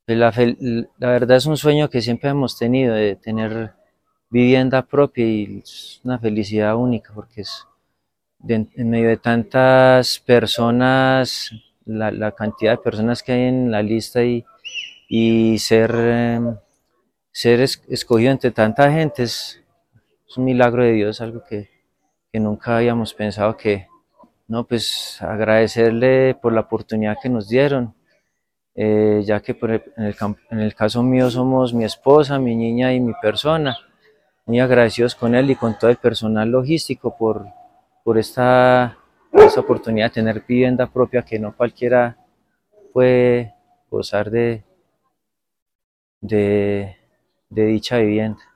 Pues la verdad es un sueño que siempre hemos tenido de tener vivienda propia y es una felicidad única porque es en medio de tantas personas, la cantidad de personas que hay en la lista y ser escogido entre tanta gente es un milagro de Dios, algo que nunca habíamos pensado que, no, pues agradecerle por la oportunidad que nos dieron, ya que en el caso mío somos mi esposa, mi niña y mi persona, muy agradecidos con él y con todo el personal logístico por esta oportunidad de tener vivienda propia que no cualquiera puede gozar de, de dicha vivienda.